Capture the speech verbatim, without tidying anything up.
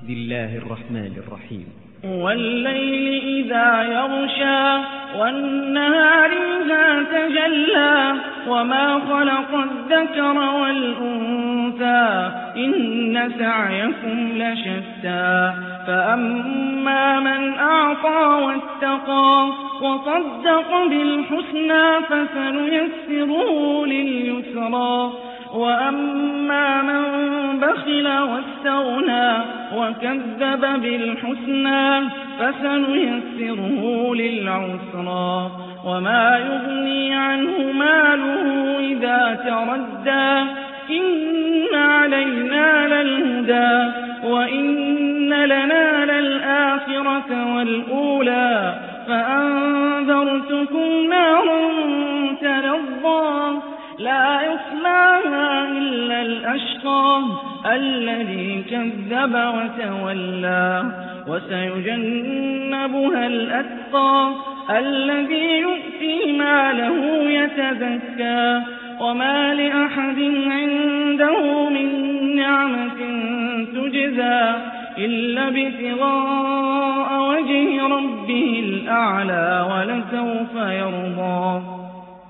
بسم الله الرحمن الرحيم. والليل إذا يغشى والنهار إذا تجلى وما خلق الذكر والأنثى إن سعيكم لشتى فأما من أعطى واتقى وصدق بالحسنى فسنيسره لليسرى وأما من بخل واستغنى وكذب بالحسنى فسنيسره للعسرى وما يغني عنه ماله إذا تردى إن علينا للهدى وإن لنا للآخرة والأولى فأنذرتكم نارا تلظى لا يصلاها إلا الأشقى الذي كذب وتولى وسيجنبها الأتقى الذي يؤتي ماله يتزكى وما لأحد عنده من نعمة تجزى إلا ابتغاء وجه ربه الأعلى ولسوف يرضى.